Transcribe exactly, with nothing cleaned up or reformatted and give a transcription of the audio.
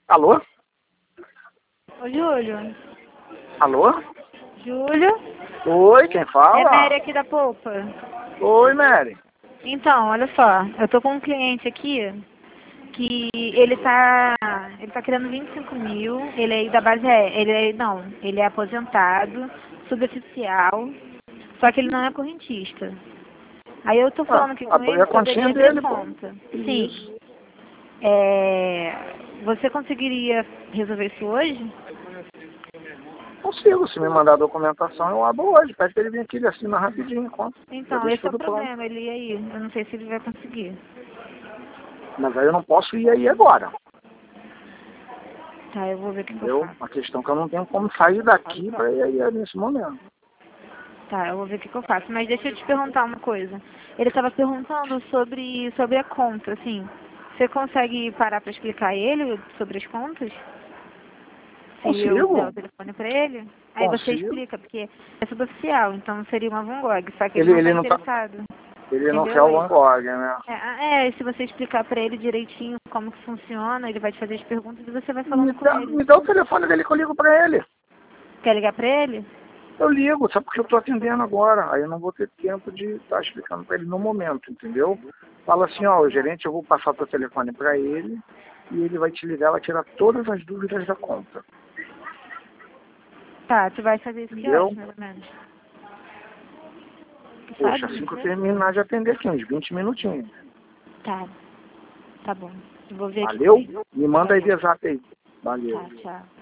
Alô? Ô, Júlio. Alô? Júlio? Oi, quem fala? É Mary aqui da Polpa. Oi, Mary. Então, olha só, eu tô com um cliente aqui que ele tá, ele tá querendo vinte e cinco mil, ele é da base, é, ele é, não, ele é aposentado, suboficial, só que ele não é correntista. Aí eu tô Ah, falando aqui com abri ele a sobre continha ele abrir dele, pô. conta. Sim. Isso. É, você conseguiria resolver isso hoje? Consigo, se me mandar a documentação, eu abro hoje. Pede pra ele vir aqui, ele assina rapidinho, enquanto. Já Então, deixo esse é o tudo pronto. problema, ele ia aí. Eu não sei se ele vai conseguir. Mas aí eu não posso ir aí agora. Tá, eu vou ver o que, que eu Entendeu? faço. A questão é que eu não tenho como sair daqui pra ir aí nesse momento. Tá, eu vou ver o que, que eu faço. Mas deixa eu te perguntar uma coisa. Ele estava perguntando sobre, sobre a conta, assim. Você consegue parar para explicar a ele sobre as contas? Se eu der o Consigo? telefone para ele? Aí você Consigo. explica, porque é suboficial, então seria uma Van Gogh, só que ele Ele, não está ele não tá. interessado. Ele não quer Entendeu? o Ele- Van Gogh, né? É, ah, é, se você explicar para ele direitinho como que funciona, ele vai te fazer as perguntas e você vai Me falando com dá, ele. me dá o telefone dele que eu ligo pra ele. Quer ligar para ele? Eu ligo, só porque eu tô atendendo agora. Aí eu não vou ter tempo de estar explicando pra ele no momento, entendeu? Fala assim, ó, o gerente, eu vou passar o teu telefone pra ele e ele vai te ligar, vai tirar todas as dúvidas da conta. Tá, tu vai fazer isso que Entendeu? horas, mais ou menos? Tu Poxa, sabe assim que eu dizer? terminar de atender aqui, uns vinte minutinhos. Tá, tá bom. Eu vou ver aqui com Valeu? ele. Me manda aí Valeu. via zap aí. Valeu. Tá, tchau.